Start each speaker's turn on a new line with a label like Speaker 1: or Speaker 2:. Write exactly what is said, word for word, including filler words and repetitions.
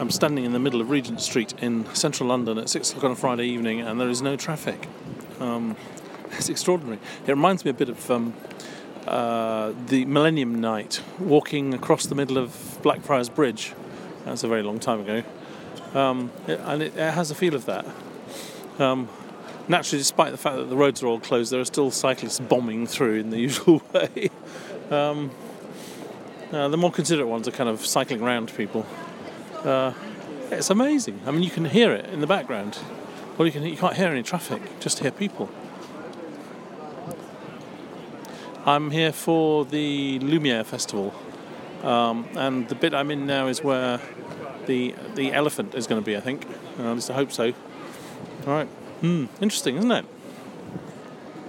Speaker 1: I'm standing in the middle of Regent Street in central London at six o'clock on a Friday evening, and there is no traffic. Um, it's extraordinary. It reminds me a bit of um, uh, the Millennium Night, walking across the middle of Blackfriars Bridge. That's a very long time ago. Um, it, and it, it has a feel of that. Um, naturally, despite the fact that the roads are all closed, there are still cyclists bombing through in the usual way. Um, uh, the more considerate ones are kind of cycling around people. Uh, it's amazing. I mean, you can hear it in the background. Well, you can you can't hear any traffic, just hear people. I'm here for the Lumiere Festival, um, and the bit I'm in now is where the the elephant is going to be, I think. Uh, at least I hope so. All right. Hmm. Interesting, isn't it?